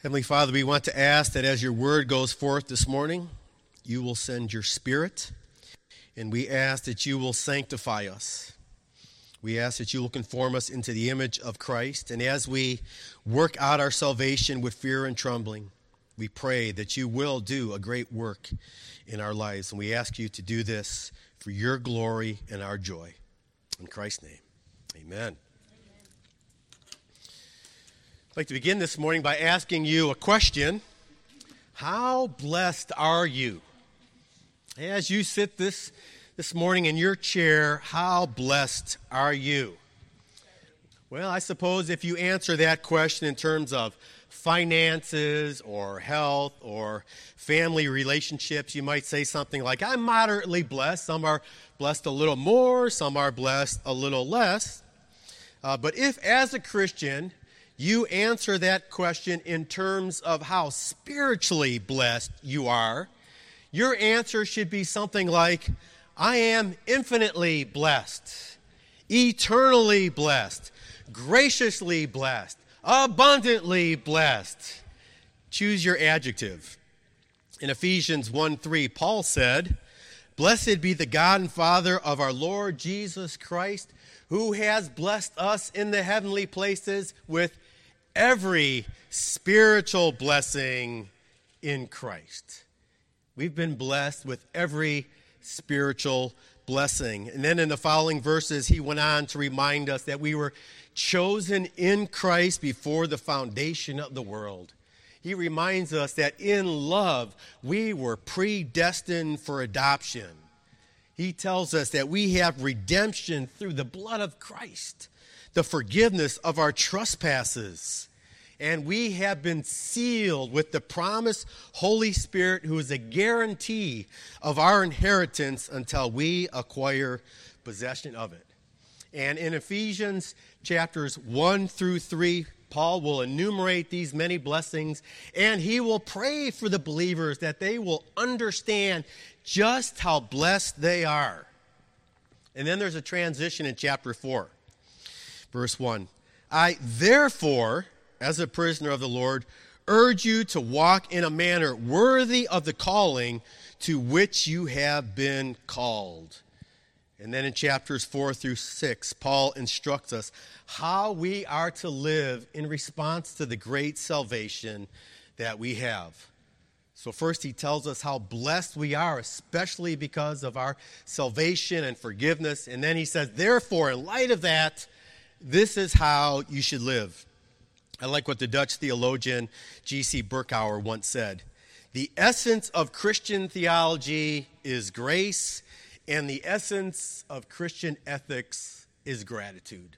Heavenly Father, we want to ask that as your word goes forth this morning, you will send your Spirit, and we ask that you will sanctify us. We ask that you will conform us into the image of Christ, and as we work out our salvation with fear and trembling, we pray that you will do a great work in our lives, and we ask you to do this for your glory and our joy. In Christ's name, amen. I'd like to begin this morning by asking you a question. How blessed are you? As you sit this morning in your chair, how blessed are you? Well, I suppose if you answer that question in terms of finances or health or family relationships, you might say something like, I'm moderately blessed. Some are blessed a little more, some are blessed a little less. But if, as a Christian, you answer that question in terms of how spiritually blessed you are, your answer should be something like, I am infinitely blessed, eternally blessed, graciously blessed, abundantly blessed. Choose your adjective. In Ephesians 1:3, Paul said, Blessed be the God and Father of our Lord Jesus Christ, who has blessed us in the heavenly places with every spiritual blessing in Christ. We've been blessed with every spiritual blessing. And then in the following verses, he went on to remind us that we were chosen in Christ before the foundation of the world. He reminds us that in love, we were predestined for adoption. He tells us that we have redemption through the blood of Christ, the forgiveness of our trespasses. And we have been sealed with the promised Holy Spirit, who is a guarantee of our inheritance until we acquire possession of it. And in Ephesians chapters 1 through 3, Paul will enumerate these many blessings, and he will pray for the believers that they will understand just how blessed they are. And then there's a transition in chapter 4. Verse 1, I therefore, as a prisoner of the Lord, urge you to walk in a manner worthy of the calling to which you have been called. And then in chapters 4 through 6, Paul instructs us how we are to live in response to the great salvation that we have. So first he tells us how blessed we are, especially because of our salvation and forgiveness. And then he says, therefore, in light of that, this is how you should live. I like what the Dutch theologian G.C. Berkouwer once said. The essence of Christian theology is grace, and the essence of Christian ethics is gratitude.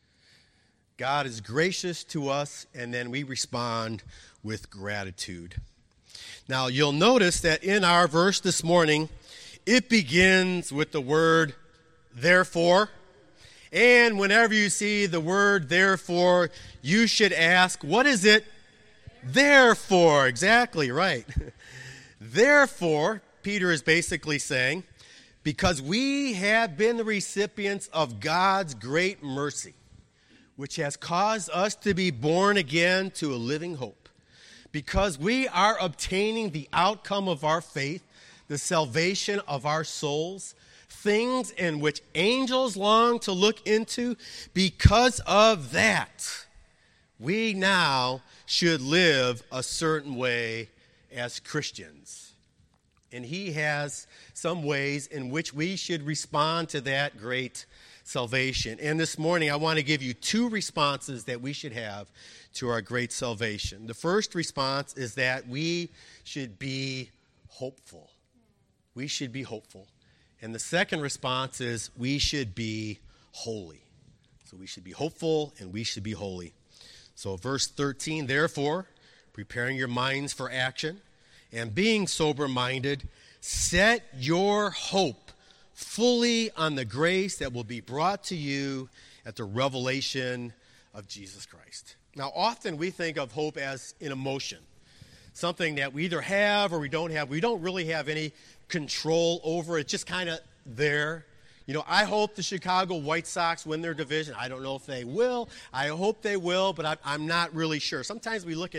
God is gracious to us, and then we respond with gratitude. Now, you'll notice that in our verse this morning, it begins with the word therefore. And whenever you see the word therefore, you should ask, what is it there for? Exactly right. Therefore, Peter is basically saying, because we have been the recipients of God's great mercy, which has caused us to be born again to a living hope, because we are obtaining the outcome of our faith, the salvation of our souls, things in which angels long to look into, because of that, we now should live a certain way as Christians. And he has some ways in which we should respond to that great salvation. And this morning, I want to give you two responses that we should have to our great salvation. The first response is that we should be hopeful. We should be hopeful. And the second response is we should be holy. So we should be hopeful and we should be holy. So verse 13, therefore, preparing your minds for action and being sober-minded, set your hope fully on the grace that will be brought to you at the revelation of Jesus Christ. Now, often we think of hope as an emotion, something that we either have or we don't have. We don't really have any control over it, just kind of there. You know, I hope the Chicago White Sox win their division. I don't know if they will. I hope they will, but I'm not really sure. Sometimes we look at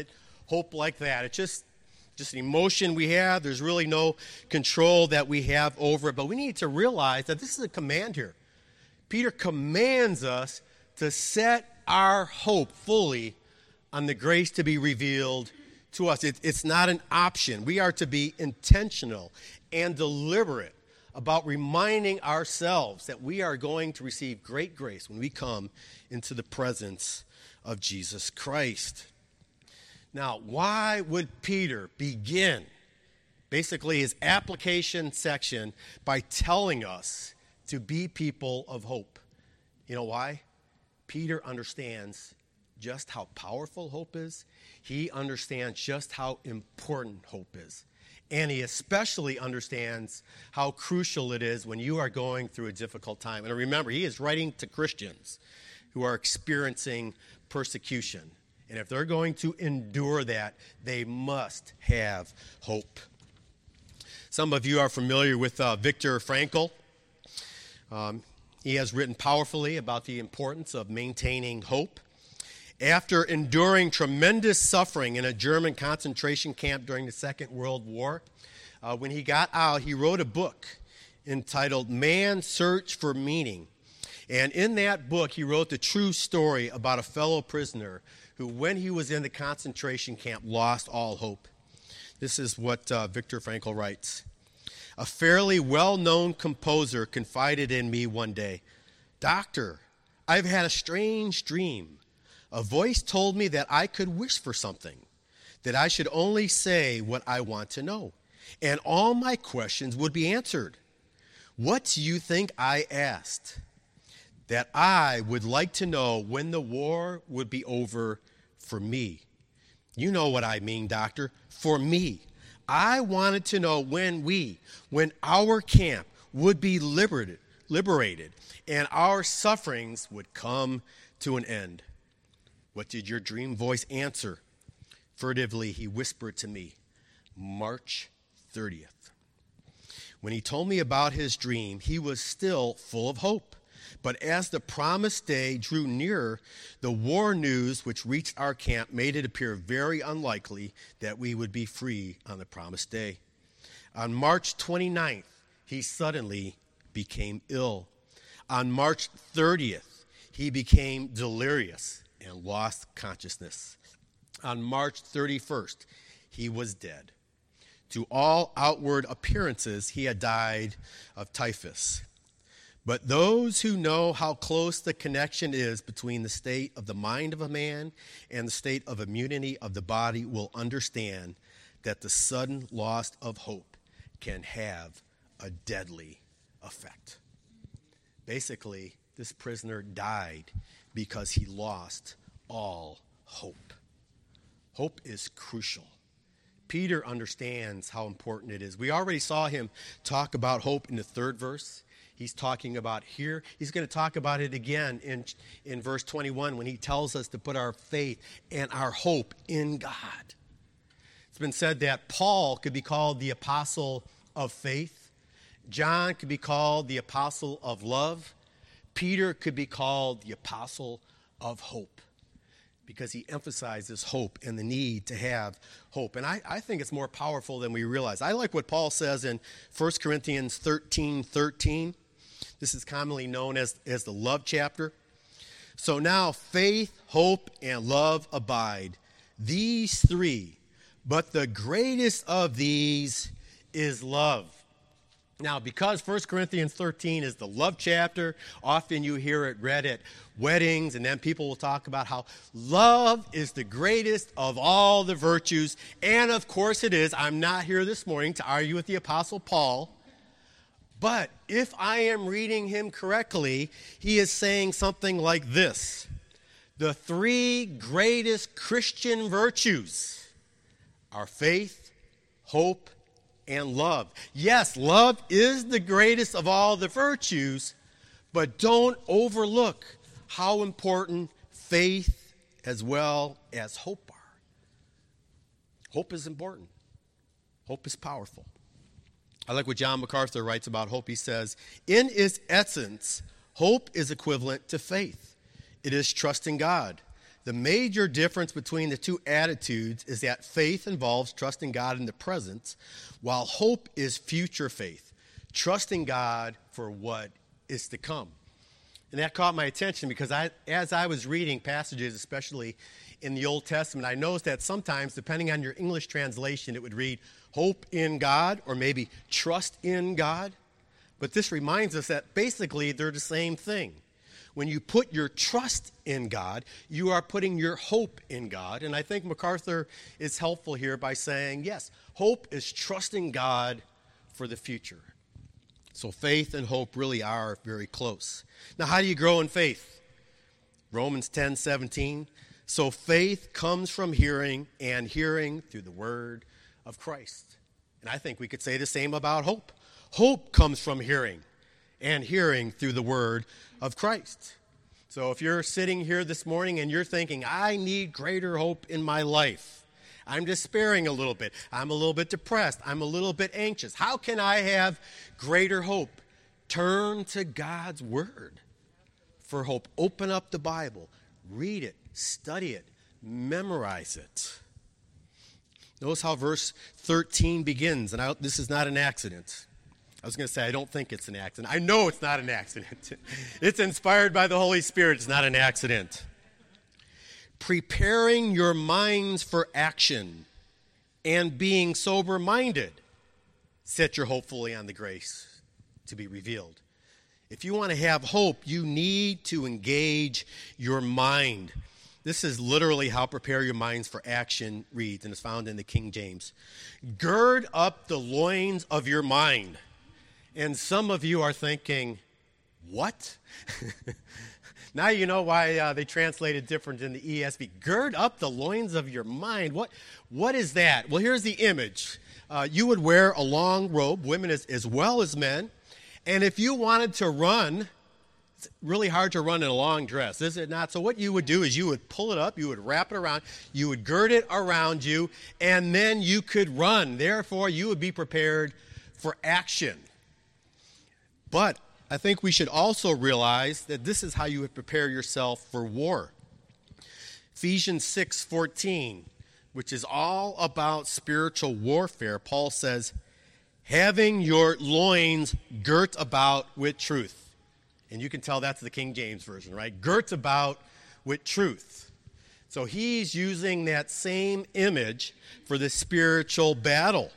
hope like that. It's just an emotion we have. There's really no control that we have over it. But we need to realize that this is a command here. Peter commands us to set our hope fully on the grace to be revealed to us. It's not an option. We are to be intentional and deliberate about reminding ourselves that we are going to receive great grace when we come into the presence of Jesus Christ. Now, why would Peter begin basically his application section by telling us to be people of hope? You know why? Peter understands just how powerful hope is. He understands just how important hope is. And he especially understands how crucial it is when you are going through a difficult time. And remember, he is writing to Christians who are experiencing persecution. And if they're going to endure that, they must have hope. Some of you are familiar with Viktor Frankl. He has written powerfully about the importance of maintaining hope. After enduring tremendous suffering in a German concentration camp during the Second World War, when he got out, he wrote a book entitled Man's Search for Meaning. And in that book, he wrote the true story about a fellow prisoner who, when he was in the concentration camp, lost all hope. This is what Viktor Frankl writes. A fairly well-known composer confided in me one day, "Doctor, I've had a strange dream. A voice told me that I could wish for something, that I should only say what I want to know, and all my questions would be answered. What do you think I asked? That I would like to know when the war would be over for me. You know what I mean, doctor, for me. I wanted to know when our camp would be liberated, and our sufferings would come to an end." What did your dream voice answer? Furtively, he whispered to me, March 30th. When he told me about his dream, he was still full of hope. But as the promised day drew nearer, the war news which reached our camp made it appear very unlikely that we would be free on the promised day. On March 29th, he suddenly became ill. On March 30th, he became delirious and lost consciousness. On March 31st, he was dead. To all outward appearances, he had died of typhus. But those who know how close the connection is between the state of the mind of a man and the state of immunity of the body will understand that the sudden loss of hope can have a deadly effect. Basically, this prisoner died because he lost all hope. Hope is crucial. Peter understands how important it is. We already saw him talk about hope in the third verse. He's talking about here. He's going to talk about it again in verse 21 when he tells us to put our faith and our hope in God. It's been said that Paul could be called the apostle of faith. John could be called the apostle of love. Peter could be called the apostle of hope because he emphasizes hope and the need to have hope. And I think it's more powerful than we realize. I like what Paul says in 1 Corinthians 13:13. This is commonly known as the love chapter. So now faith, hope, and love abide. These three, but the greatest of these is love. Now, because 1 Corinthians 13 is the love chapter, often you hear it read at weddings, and then people will talk about how love is the greatest of all the virtues. And of course it is. I'm not here this morning to argue with the Apostle Paul. But if I am reading him correctly, he is saying something like this. The three greatest Christian virtues are faith, hope, and love. Yes, love is the greatest of all the virtues, but don't overlook how important faith as well as hope are. Hope is important. Hope is powerful. I like what John MacArthur writes about hope. He says, in its essence, hope is equivalent to faith. It is trusting God. The major difference between the two attitudes is that faith involves trusting God in the present, while hope is future faith, trusting God for what is to come. And that caught my attention because as I was reading passages, especially in the Old Testament, I noticed that sometimes, depending on your English translation, it would read hope in God or maybe trust in God. But this reminds us that basically they're the same thing. When you put your trust in God, you are putting your hope in God. And I think MacArthur is helpful here by saying, yes, hope is trusting God for the future. So faith and hope really are very close. Now, how do you grow in faith? Romans 10:17. So faith comes from hearing, and hearing through the word of Christ. And I think we could say the same about hope. Hope comes from hearing, and hearing through the word of Christ. So if you're sitting here this morning and you're thinking, I need greater hope in my life, I'm despairing a little bit, I'm a little bit depressed, I'm a little bit anxious, how can I have greater hope? Turn to God's word for hope. Open up the Bible, read it, study it, memorize it. Notice how verse 13 begins, and this is not an accident. I was going to say, I don't think it's an accident. I know it's not an accident. It's inspired by the Holy Spirit. It's not an accident. Preparing your minds for action and being sober-minded. Set your hope fully on the grace to be revealed. If you want to have hope, you need to engage your mind. This is literally how prepare your minds for action reads, and it's found in the King James. Gird up the loins of your mind. And some of you are thinking, what? Now you know why they translated different in the ESV. Gird up the loins of your mind. What is that? Well, here's the image. You would wear a long robe, women as well as men. And if you wanted to run, it's really hard to run in a long dress, is it not? So what you would do is you would pull it up, you would wrap it around, you would gird it around you, and then you could run. Therefore, you would be prepared for action. But I think we should also realize that this is how you would prepare yourself for war. Ephesians 6:14, which is all about spiritual warfare, Paul says, having your loins girt about with truth. And you can tell that's the King James Version, right? Girt about with truth. So he's using that same image for the spiritual battle.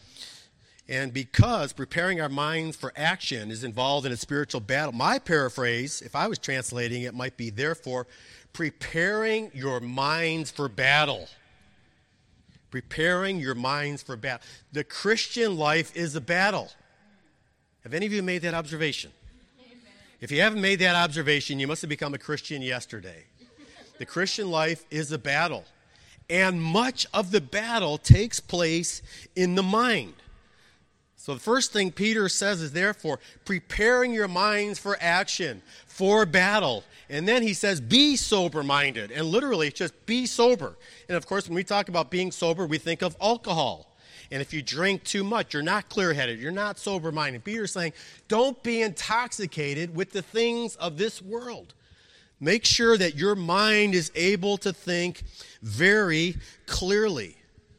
And because preparing our minds for action is involved in a spiritual battle, my paraphrase, if I was translating it, might be, therefore, preparing your minds for battle. Preparing your minds for battle. The Christian life is a battle. Have any of you made that observation? Amen. If you haven't made that observation, you must have become a Christian yesterday. The Christian life is a battle. And much of the battle takes place in the mind. So the first thing Peter says is, therefore, preparing your minds for action, for battle. And then he says, be sober-minded. And literally, just be sober. And of course, when we talk about being sober, we think of alcohol. And if you drink too much, you're not clear-headed, you're not sober-minded. Peter's saying, don't be intoxicated with the things of this world. Make sure that your mind is able to think very clearly.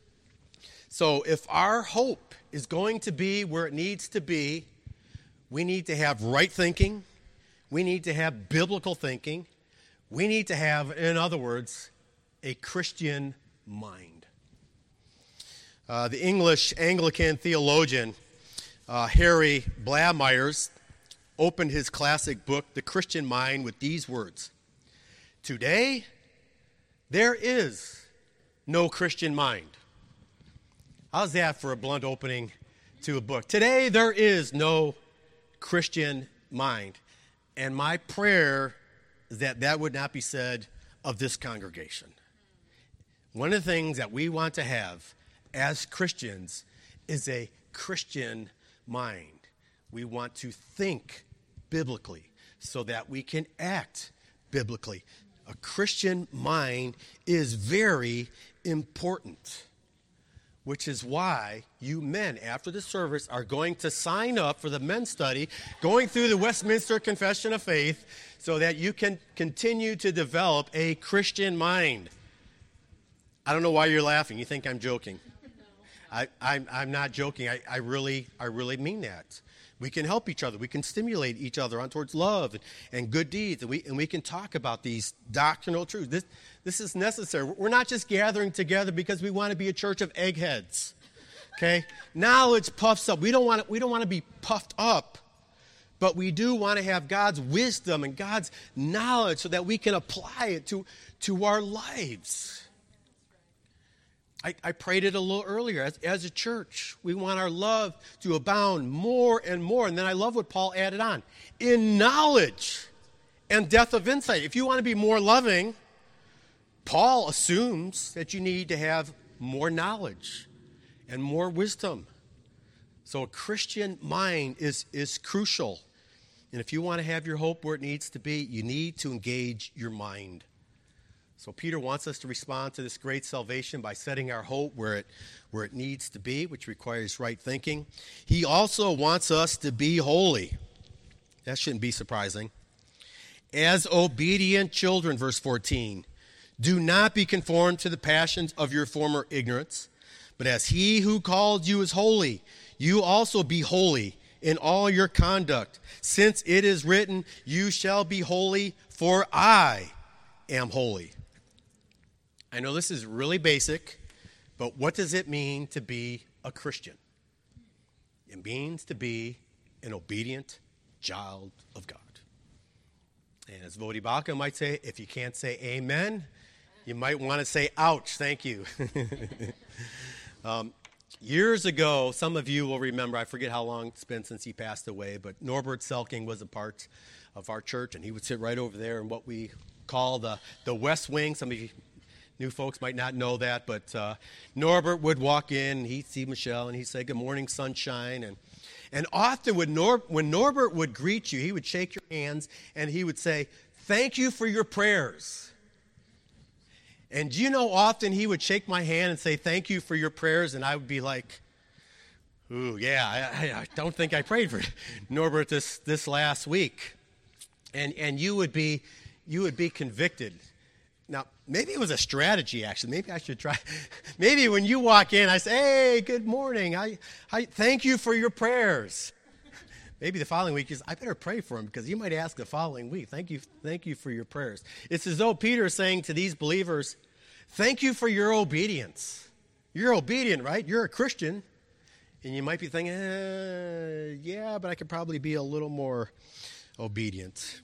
So if our hope is going to be where it needs to be, we need to have right thinking, we need to have biblical thinking, we need to have, in other words, a Christian mind. The English Anglican theologian Harry Blamires opened his classic book, The Christian Mind, with these words: today, there is no Christian mind. How's that for a blunt opening to a book? Today, there is no Christian mind. And my prayer is that that would not be said of this congregation. One of the things that we want to have as Christians is a Christian mind. We want to think biblically so that we can act biblically. A Christian mind is very important. which is why you men, after the service, are going to sign up for the men's study, going through the Westminster Confession of Faith, so that you can continue to develop a Christian mind. I don't know why you're laughing. You think I'm joking. I'm not joking. I really mean that. We can help each other. We can stimulate each other on towards love and good deeds, and we can talk about these doctrinal truths. This is necessary. We're not just gathering together because we want to be a church of eggheads. Okay? Knowledge puffs up. We don't want to be puffed up, but we do want to have God's wisdom and God's knowledge so that we can apply it to our lives. I prayed it a little earlier. As a church, we want our love to abound more and more. And then I love what Paul added on. In knowledge and depth of insight. If you want to be more loving, Paul assumes that you need to have more knowledge and more wisdom. So a Christian mind is crucial. And if you want to have your hope where it needs to be, you need to engage your mind. So Peter wants us to respond to this great salvation by setting our hope where it needs to be, which requires right thinking. He also wants us to be holy. That shouldn't be surprising. As obedient children, verse 14, do not be conformed to the passions of your former ignorance, but as he who called you is holy, you also be holy in all your conduct, since it is written, you shall be holy, for I am holy. I know this is really basic, but what does it mean to be a Christian? It means to be an obedient child of God. And as Vodi Baca might say, if you can't say amen, you might want to say ouch, thank you. Years ago, some of you will remember, I forget how long it's been since he passed away, but Norbert Selking was a part of our church, and he would sit right over there in what we call the West Wing. Some of you new folks might not know that, but Norbert would walk in, and he'd see Michelle, and he'd say, good morning, sunshine. And often when Norbert would greet you, he would shake your hands, and he would say, thank you for your prayers. And do you know, often he would shake my hand and say, thank you for your prayers, and I would be like, ooh, yeah, I don't think I prayed for Norbert this last week. And you would be convicted. Now, maybe it was a strategy, actually. Maybe I should try. Maybe when you walk in, I say, hey, good morning. I thank you for your prayers. Maybe the following week is, I better pray for him because you might ask the following week. Thank you for your prayers. It's as though Peter is saying to these believers, thank you for your obedience. You're obedient, right? You're a Christian. And you might be thinking, yeah, but I could probably be a little more obedient.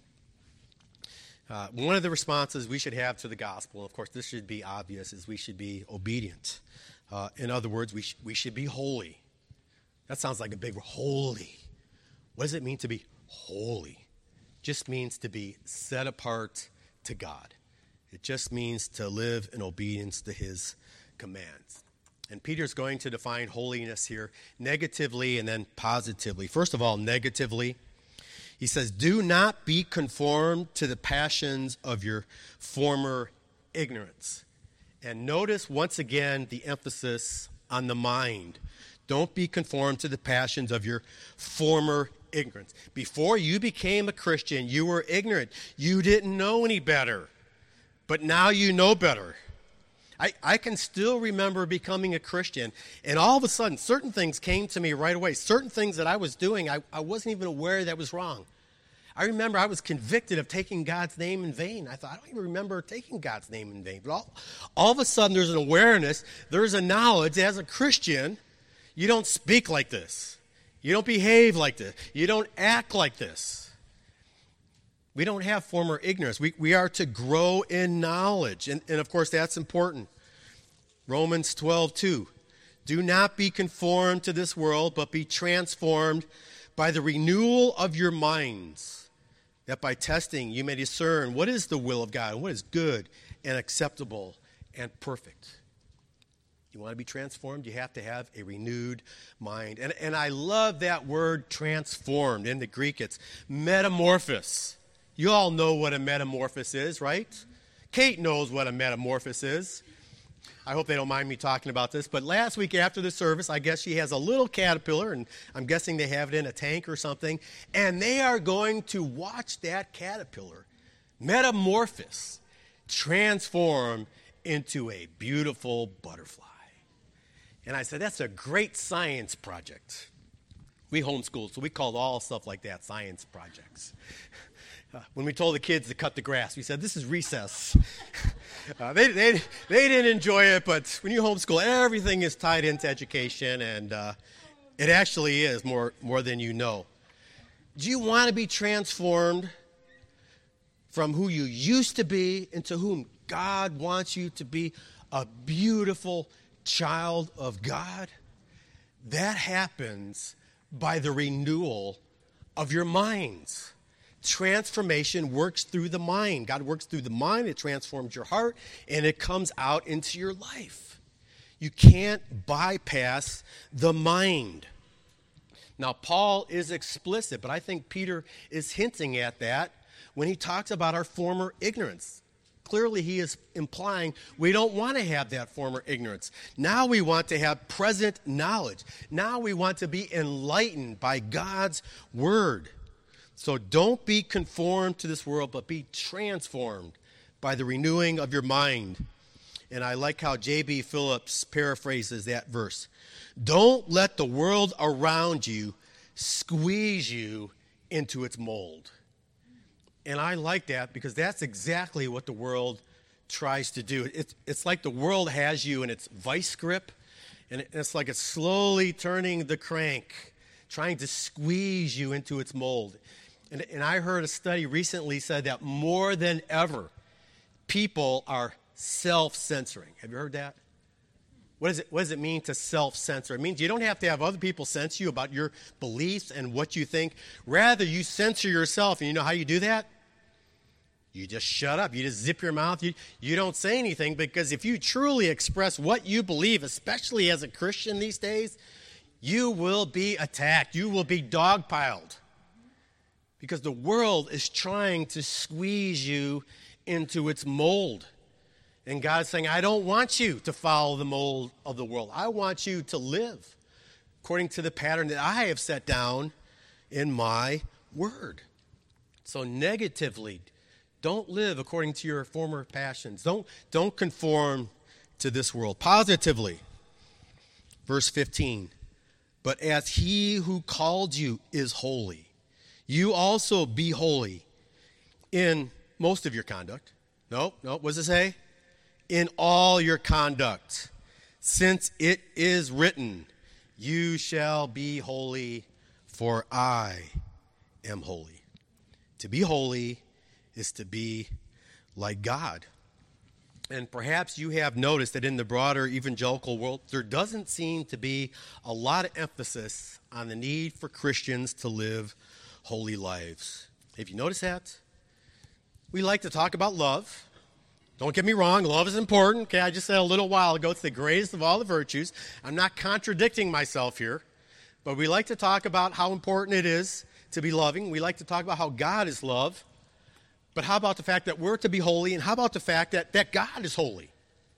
One of the responses we should have to the gospel, and of course this should be obvious, is we should be obedient. In other words, we should be holy. That sounds like a big word, holy. What does it mean to be holy? It just means to be set apart to God. It just means to live in obedience to his commands. And Peter's going to define holiness here negatively and then positively. First of all, negatively. He says, do not be conformed to the passions of your former ignorance. And notice once again the emphasis on the mind. Don't be conformed to the passions of your former ignorance. Before you became a Christian, you were ignorant. You didn't know any better. But now you know better. I can still remember becoming a Christian, and all of a sudden, certain things came to me right away. Certain things that I was doing, I wasn't even aware that was wrong. I remember I was convicted of taking God's name in vain. I thought, I don't even remember taking God's name in vain. But all of a sudden, there's an awareness, there's a knowledge. As a Christian, you don't speak like this. You don't behave like this. You don't act like this. We don't have former ignorance. We are to grow in knowledge. And of course, that's important. Romans 12:2. Do not be conformed to this world, but be transformed by the renewal of your minds, that by testing you may discern what is the will of God and what is good and acceptable and perfect. You want to be transformed, you have to have a renewed mind. And I love that word transformed. In the Greek, it's metamorphos. You all know what a metamorphosis is, right? Kate knows what a metamorphosis is. I hope they don't mind me talking about this, but last week after the service, I guess she has a little caterpillar, and I'm guessing they have it in a tank or something, and they are going to watch that caterpillar metamorphose, transform into a beautiful butterfly. And I said, that's a great science project. We homeschooled, so we called all stuff like that science projects. When we told the kids to cut the grass, we said, this is recess. They didn't enjoy it, but when you homeschool, everything is tied into education, and it actually is more than you know. Do you want to be transformed from who you used to be into whom God wants you to be, a beautiful child of God? That happens by the renewal of your minds. Transformation works through the mind. God works through the mind. It transforms your heart, and it comes out into your life. You can't bypass the mind. Now, Paul is explicit, but I think Peter is hinting at that when he talks about our former ignorance. Clearly, he is implying we don't want to have that former ignorance. Now we want to have present knowledge. Now we want to be enlightened by God's word. So don't be conformed to this world, but be transformed by the renewing of your mind. And I like how J.B. Phillips paraphrases that verse. Don't let the world around you squeeze you into its mold. And I like that because that's exactly what the world tries to do. It's like the world has you in its vice grip, and it's like it's slowly turning the crank, trying to squeeze you into its mold. And I heard a study recently said that more than ever, people are self-censoring. Have you heard that? What does it mean to self-censor? It means you don't have to have other people censor you about your beliefs and what you think. Rather, you censor yourself. And you know how you do that? You just shut up. You just zip your mouth. You don't say anything, because if you truly express what you believe, especially as a Christian these days, you will be attacked. You will be dogpiled. Because the world is trying to squeeze you into its mold. And God's saying, I don't want you to follow the mold of the world. I want you to live according to the pattern that I have set down in my word. So negatively, don't live according to your former passions. Don't conform to this world. Positively, verse 15, but as he who called you is holy, you also be holy in most of your conduct. No, what does it say? In all your conduct, since it is written, you shall be holy, for I am holy. To be holy is to be like God. And perhaps you have noticed that in the broader evangelical world, there doesn't seem to be a lot of emphasis on the need for Christians to live holy lives. Have you noticed that? We like to talk about love. Don't get me wrong, love is important. Okay, I just said a little while ago, it's the greatest of all the virtues. I'm not contradicting myself here, but we like to talk about how important it is to be loving. We like to talk about how God is love. But how about the fact that we're to be holy, and how about the fact that God is holy?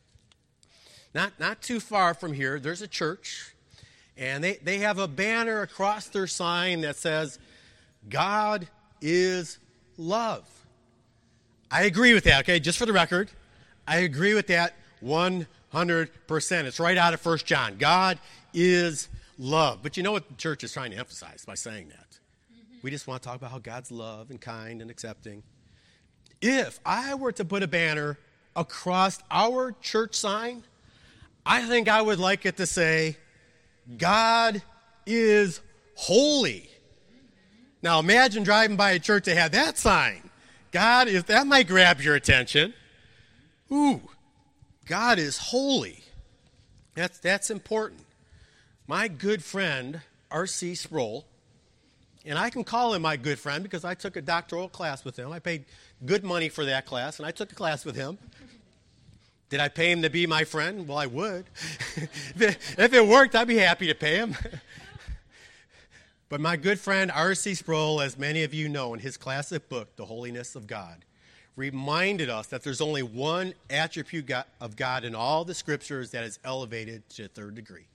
Not too far from here, there's a church, and they have a banner across their sign that says, God is love. I agree with that, okay? Just for the record, I agree with that 100%. It's right out of 1 John. God is love. But you know what the church is trying to emphasize by saying that? We just want to talk about how God's love and kind and accepting. If I were to put a banner across our church sign, I think I would like it to say, God is holy. Now imagine driving by a church that had that sign. That might grab your attention. Ooh, God is holy. That's important. My good friend, R.C. Sproul, and I can call him my good friend because I took a doctoral class with him. I paid good money for that class, and I took a class with him. Did I pay him to be my friend? Well, I would. If it worked, I'd be happy to pay him. But my good friend R.C. Sproul, as many of you know, in his classic book, The Holiness of God, reminded us that there's only one attribute of God in all the scriptures that is elevated to the third degree.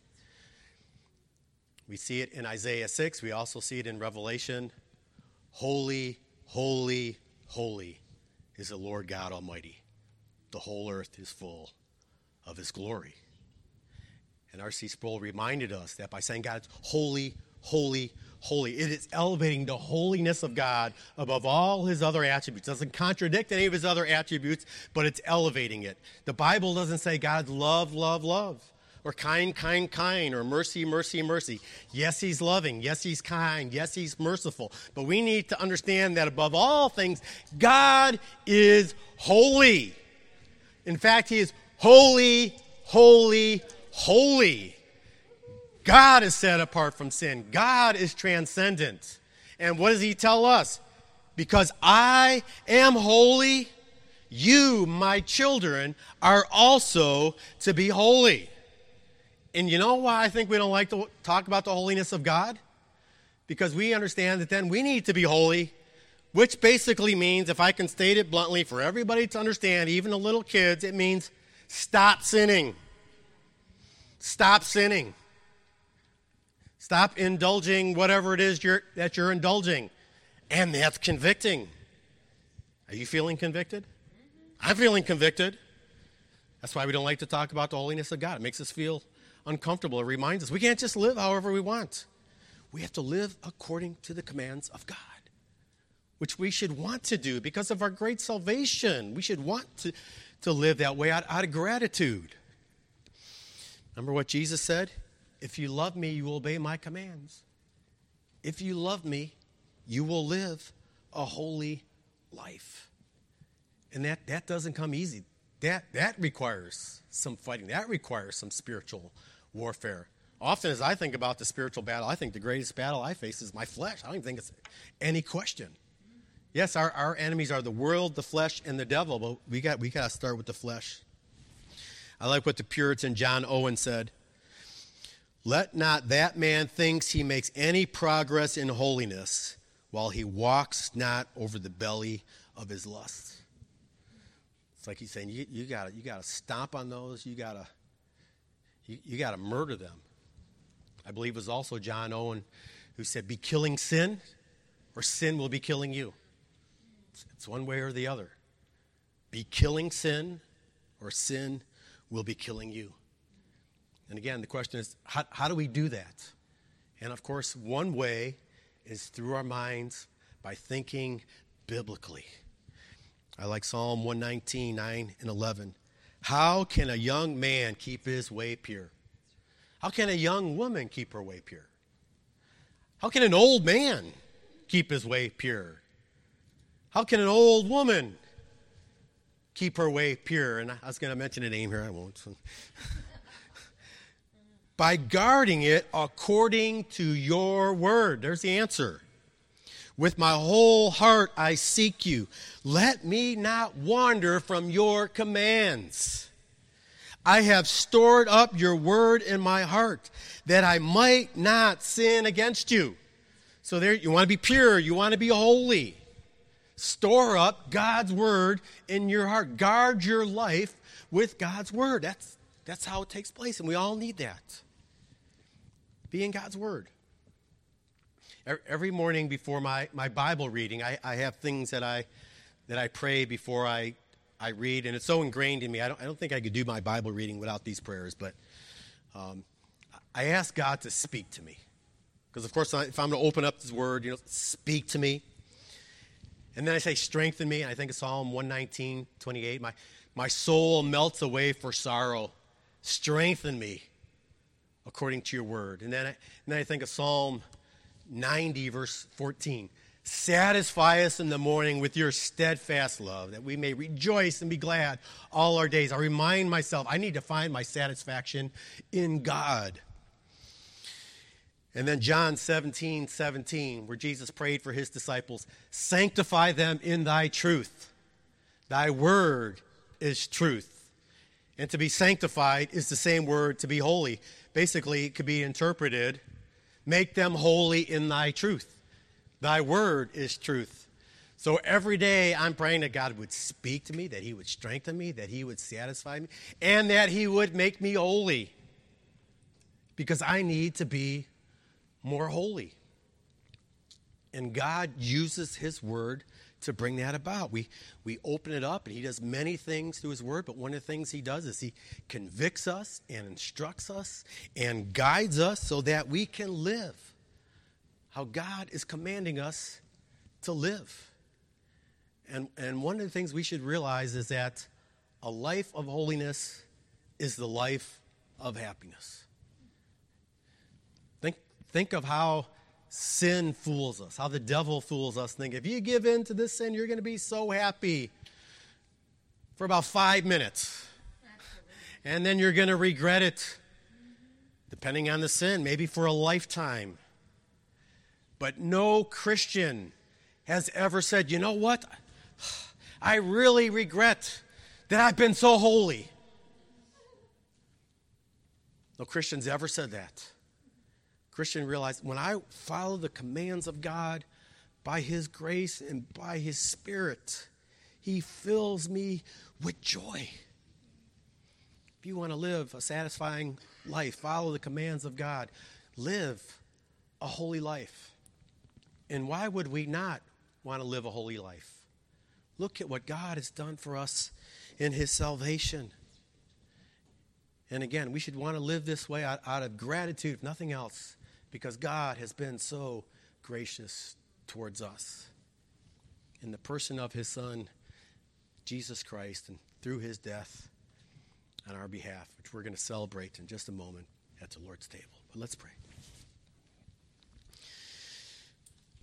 We see it in Isaiah 6. We also see it in Revelation. Holy, holy, holy is the Lord God Almighty. The whole earth is full of his glory. And R.C. Sproul reminded us that by saying God is holy, holy, holy, it is elevating the holiness of God above all his other attributes. It doesn't contradict any of his other attributes, but it's elevating it. The Bible doesn't say God's love, love, love, or kind, kind, kind, or mercy, mercy, mercy. Yes, he's loving. Yes, he's kind. Yes, he's merciful. But we need to understand that above all things, God is holy. In fact, he is holy, holy, holy. God is set apart from sin. God is transcendent. And what does he tell us? Because I am holy, you, my children, are also to be holy. And you know why I think we don't like to talk about the holiness of God? Because we understand that then we need to be holy, which basically means, if I can state it bluntly for everybody to understand, even the little kids, it means stop sinning. Stop sinning. Stop indulging whatever it is that you're indulging. And that's convicting. Are you feeling convicted? I'm feeling convicted. That's why we don't like to talk about the holiness of God. It makes us feel uncomfortable. It reminds us we can't just live however we want. We have to live according to the commands of God, which we should want to do because of our great salvation. We should want to live that way out of gratitude. Remember what Jesus said? If you love me, you will obey my commands. If you love me, you will live a holy life. And that doesn't come easy. That requires some fighting. That requires some spiritual warfare. Often as I think about the spiritual battle, I think the greatest battle I face is my flesh. I don't even think it's any question. Yes, our enemies are the world, the flesh, and the devil, but we got to start with the flesh. I like what the Puritan John Owen said. Let not that man thinks he makes any progress in holiness while he walks not over the belly of his lusts. It's like he's saying, you gotta stomp on those. You gotta murder them. I believe it was also John Owen who said, be killing sin, or sin will be killing you. It's one way or the other. Be killing sin, or sin will be killing you. And again, the question is, how do we do that? And of course, one way is through our minds by thinking biblically. I like Psalm 119, 9 and 11. How can a young man keep his way pure? How can a young woman keep her way pure? How can an old man keep his way pure? How can an old woman keep her way pure? And I was going to mention a name here. I won't. By guarding it according to your word. There's the answer. With my whole heart I seek you. Let me not wander from your commands. I have stored up your word in my heart, that I might not sin against you. So there, you want to be pure, you want to be holy. Store up God's word in your heart. Guard your life with God's word. That's how it takes place, and we all need that. Be in God's word. Every morning before my Bible reading, I have things that I pray before I read, and it's so ingrained in me. I don't think I could do my Bible reading without these prayers, but I ask God to speak to me. Because, of course, if I'm going to open up His word, speak to me. And then I say, strengthen me. And I think of Psalm 119, 28. My soul melts away for sorrow. Strengthen me according to your word. And then I think of Psalm 90, verse 14. Satisfy us in the morning with your steadfast love, that we may rejoice and be glad all our days. I remind myself, I need to find my satisfaction in God. And then John 17:17, where Jesus prayed for his disciples, sanctify them in thy truth. Thy word is truth. And to be sanctified is the same word to be holy. Basically, it could be interpreted, make them holy in thy truth. Thy word is truth. So every day I'm praying that God would speak to me, that he would strengthen me, that he would satisfy me, and that he would make me holy. Because I need to be more holy. And God uses his word to bring that about. We open it up, and he does many things through his word, but one of the things he does is he convicts us and instructs us and guides us so that we can live how God is commanding us to live. And one of the things we should realize is that a life of holiness is the life of happiness. Think of how sin fools us, how the devil fools us. Think, if you give in to this sin, you're going to be so happy for about 5 minutes. And then you're going to regret it, depending on the sin, maybe for a lifetime. But no Christian has ever said, you know what? I really regret that I've been so holy. No Christian's ever said that. Christian realized when I follow the commands of God by his grace and by his Spirit, he fills me with joy. If you want to live a satisfying life, follow the commands of God, live a holy life. And why would we not want to live a holy life? Look at what God has done for us in his salvation. And again, we should want to live this way out of gratitude, if nothing else, because God has been so gracious towards us. In the person of his Son, Jesus Christ, and through his death on our behalf, which we're going to celebrate in just a moment at the Lord's table. But let's pray.